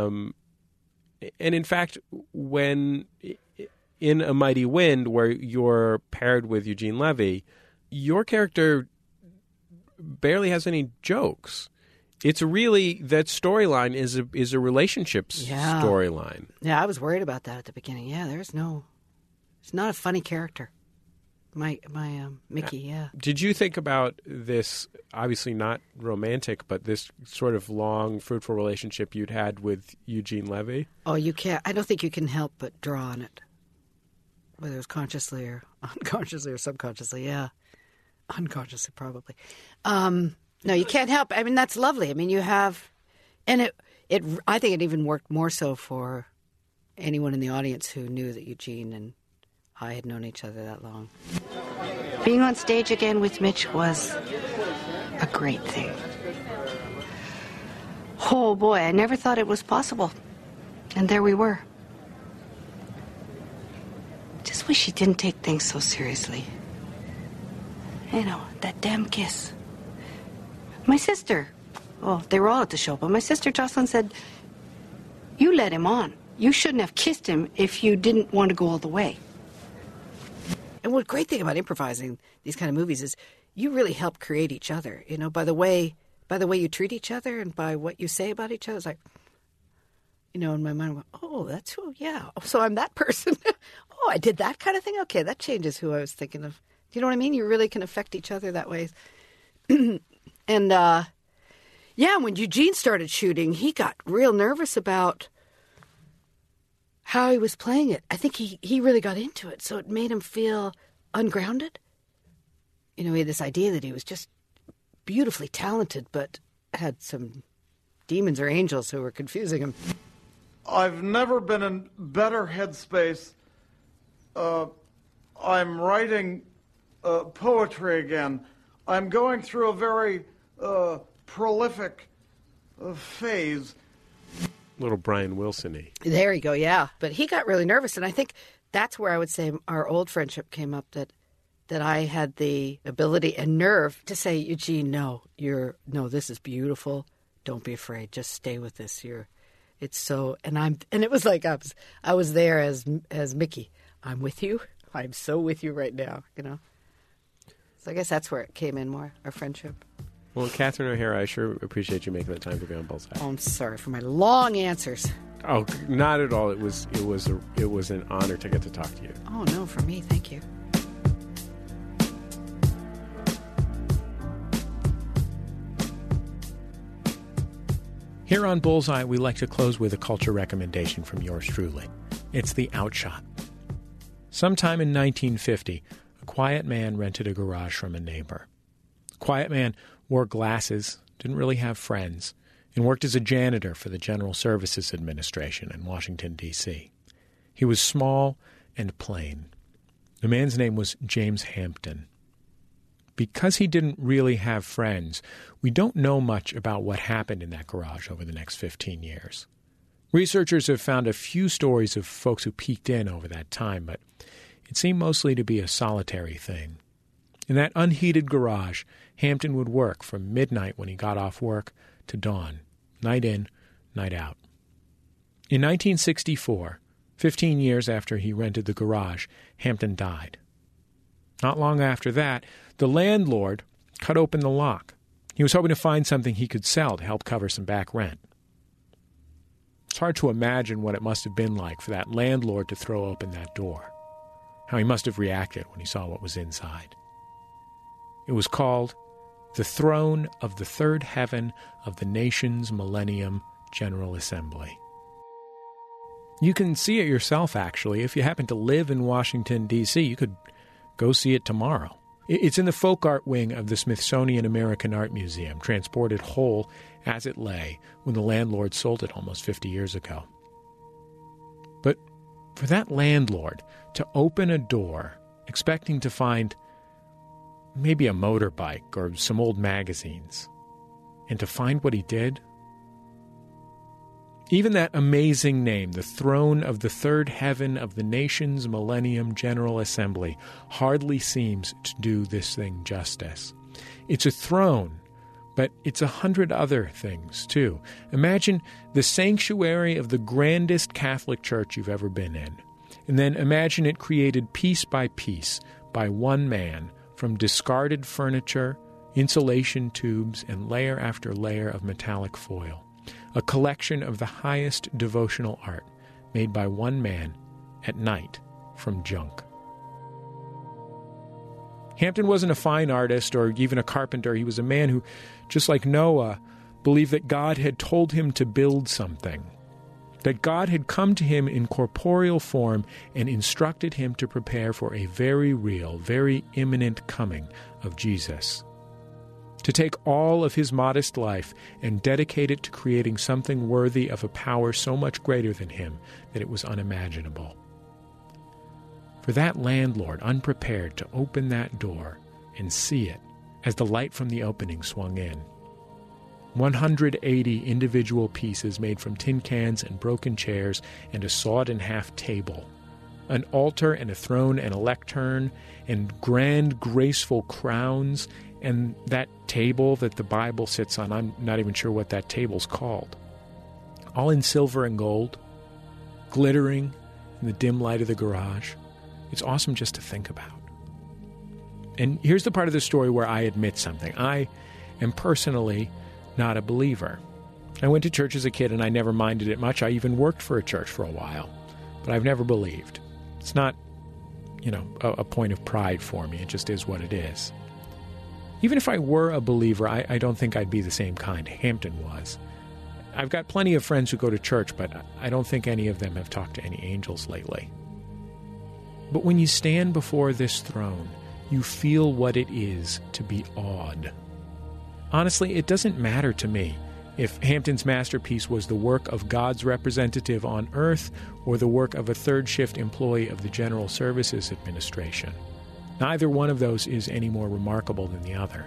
in fact, when in A Mighty Wind, where you're paired with Eugene Levy, your character barely has any jokes. It's really, that storyline is a relationships storyline.
Yeah, I was worried about that at the beginning. Yeah, it's not a funny character. My Mickey, yeah.
Did you think about this, obviously not romantic, but this sort of long, fruitful relationship you'd had with Eugene Levy?
Oh, you can't. I don't think you can help but draw on it, whether it was consciously or unconsciously or subconsciously. Yeah, unconsciously probably. No, you can't help. I mean, that's lovely. I mean, you have, and I think it even worked more so for anyone in the audience who knew that Eugene and I had known each other that long.
Being on stage again with Mitch was a great thing. Oh boy, I never thought it was possible. And there we were. Just wish he didn't take things so seriously. You know, that damn kiss. My sister, they were all at the show, but my sister Jocelyn said, you led him on. You shouldn't have kissed him if you didn't want to go all the way.
And what great thing about improvising these kind of movies is you really help create each other, you know, by the way you treat each other and by what you say about each other. It's like, you know, in my mind, I went, that's who, yeah. Oh, so I'm that person. Oh, I did that kind of thing? Okay, that changes who I was thinking of. Do you know what I mean? You really can affect each other that way. And, when Eugene started shooting, he got real nervous about how he was playing it. I think he really got into it, so it made him feel ungrounded. You know, he had this idea that he was just beautifully talented, but had some demons or angels who were confusing him.
I've never been in better headspace. I'm writing poetry again. I'm going through a very prolific phase.
Little Brian Wilson-y.
There you go, yeah. But he got really nervous, and I think that's where I would say our old friendship came up, that I had the ability and nerve to say, Eugene, no, this is beautiful. Don't be afraid. Just stay with this. And it was like I was there as Mickey. I'm with you. I'm so with you right now, you know. So I guess that's where it came in more, our friendship.
Well, Catherine O'Hara, I sure appreciate you making the time to be on Bullseye.
Oh, I'm sorry for my long answers.
Oh, not at all. It was an honor to get to talk to you.
Oh, no, for me, thank you.
Here on Bullseye, we like to close with a culture recommendation from yours truly. It's The Outshot. Sometime in 1950, a quiet man rented a garage from a neighbor. The quiet man wore glasses, didn't really have friends, and worked as a janitor for the General Services Administration in Washington, D.C. He was small and plain. The man's name was James Hampton. Because he didn't really have friends, we don't know much about what happened in that garage over the next 15 years. Researchers have found a few stories of folks who peeked in over that time, but it seemed mostly to be a solitary thing. In that unheated garage, Hampton would work from midnight when he got off work to dawn, night in, night out. In 1964, 15 years after he rented the garage, Hampton died. Not long after that, the landlord cut open the lock. He was hoping to find something he could sell to help cover some back rent. It's hard to imagine what it must have been like for that landlord to throw open that door, how he must have reacted when he saw what was inside. It was called The Throne of the Third Heaven of the Nation's Millennium General Assembly. You can see it yourself, actually. If you happen to live in Washington, D.C., you could go see it tomorrow. It's in the folk art wing of the Smithsonian American Art Museum, transported whole as it lay when the landlord sold it almost 50 years ago. But for that landlord to open a door expecting to find maybe a motorbike or some old magazines, and to find what he did, even that amazing name, the Throne of the Third Heaven of the Nation's Millennium General Assembly, hardly seems to do this thing justice. It's a throne, but it's 100 other things, too. Imagine the sanctuary of the grandest Catholic church you've ever been in, and then imagine it created piece by piece by one man from discarded furniture, insulation tubes, and layer after layer of metallic foil. A collection of the highest devotional art made by one man at night from junk. Hampton wasn't a fine artist or even a carpenter. He was a man who, just like Noah, believed that God had told him to build something, that God had come to him in corporeal form and instructed him to prepare for a very real, very imminent coming of Jesus. to take all of his modest life and dedicate it to creating something worthy of a power so much greater than him that it was unimaginable. For that landlord, unprepared to open that door and see it as the light from the opening swung in. 180 individual pieces made from tin cans and broken chairs and a sawed-in-half table. An altar and a throne and a lectern and grand, graceful crowns and that table that the Bible sits on. I'm not even sure what that table's called. All in silver and gold, glittering in the dim light of the garage. It's awesome just to think about. And here's the part of the story where I admit something. I am personally not a believer. I went to church as a kid and I never minded it much. I even worked for a church for a while, but I've never believed. It's not, a point of pride for me. It just is what it is. Even if I were a believer, I don't think I'd be the same kind Hampton was. I've got plenty of friends who go to church, but I don't think any of them have talked to any angels lately. But when you stand before this throne, you feel what it is to be awed. Honestly, it doesn't matter to me if Hampton's masterpiece was the work of God's representative on earth or the work of a third-shift employee of the General Services Administration. Neither one of those is any more remarkable than the other.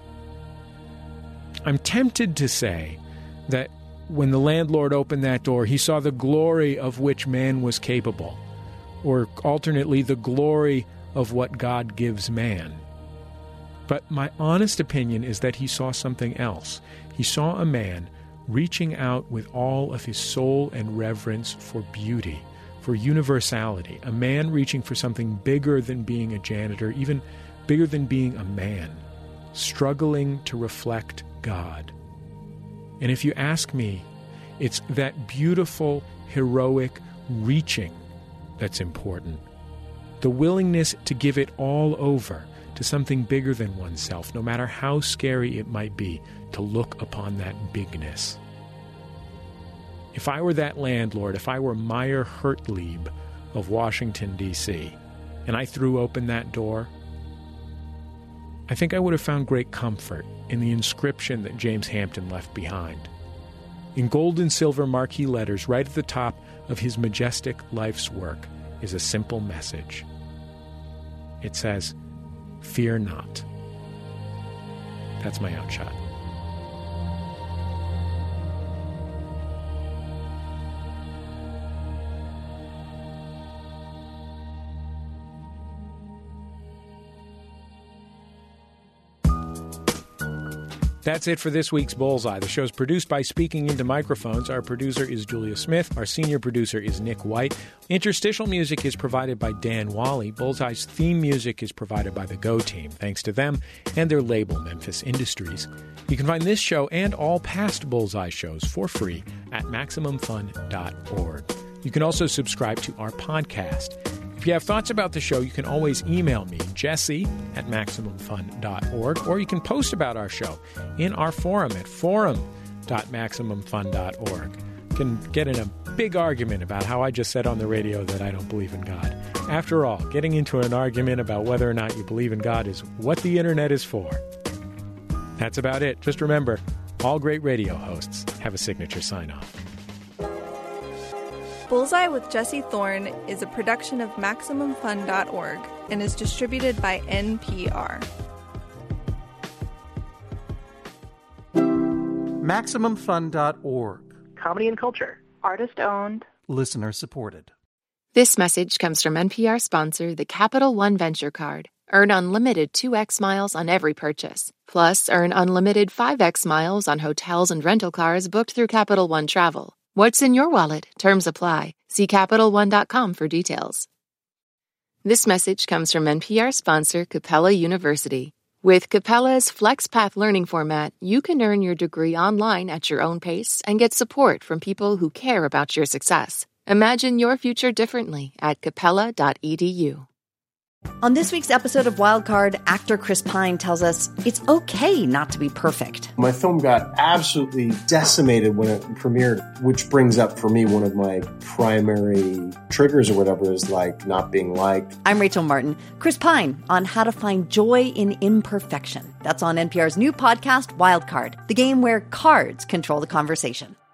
I'm tempted to say that when the landlord opened that door, he saw the glory of which man was capable, or alternately, the glory of what God gives man. But my honest opinion is that he saw something else. He saw a man reaching out with all of his soul and reverence for beauty, for universality, a man reaching for something bigger than being a janitor, even bigger than being a man, struggling to reflect God. And if you ask me, it's that beautiful, heroic reaching that's important. The willingness to give it all over to something bigger than oneself, no matter how scary it might be to look upon that bigness. If I were that landlord, if I were Meyer Hertlieb of Washington, D.C., and I threw open that door, I think I would have found great comfort in the inscription that James Hampton left behind. In gold and silver marquee letters right at the top of his majestic life's work is a simple message. It says, "Fear not." That's my outshot. That's it for this week's Bullseye. The show's produced by Speaking Into Microphones. Our producer is Julia Smith. Our senior producer is Nick White. Interstitial music is provided by Dan Wally. Bullseye's theme music is provided by the Go Team. Thanks to them and their label, Memphis Industries. You can find this show and all past Bullseye shows for free at MaximumFun.org. You can also subscribe to our podcast. If you have thoughts about the show, you can always email me, jesse@MaximumFun.org, or you can post about our show in our forum at forum.MaximumFun.org. You can get in a big argument about how I just said on the radio that I don't believe in God. After all, getting into an argument about whether or not you believe in God is what the internet is for. That's about it. Just remember, all great radio hosts have a signature sign-off.
Bullseye with Jesse Thorne is a production of MaximumFun.org and is distributed by NPR.
MaximumFun.org.
Comedy and culture. Artist-owned.
Listener-supported.
This message comes from NPR sponsor, the Capital One Venture Card. Earn unlimited 2x miles on every purchase. Plus, earn unlimited 5x miles on hotels and rental cars booked through Capital One Travel. What's in your wallet? Terms apply. See CapitalOne.com for details. This message comes from NPR sponsor, Capella University. With Capella's FlexPath learning format, you can earn your degree online at your own pace and get support from people who care about your success. Imagine your future differently at capella.edu.
On this week's episode of Wildcard, actor Chris Pine tells us it's okay not to be perfect.
My film got absolutely decimated when it premiered, which brings up for me one of my primary triggers or whatever is like not being liked.
I'm Rachel Martin. Chris Pine on how to find joy in imperfection. That's on NPR's new podcast, Wildcard, the game where cards control the conversation.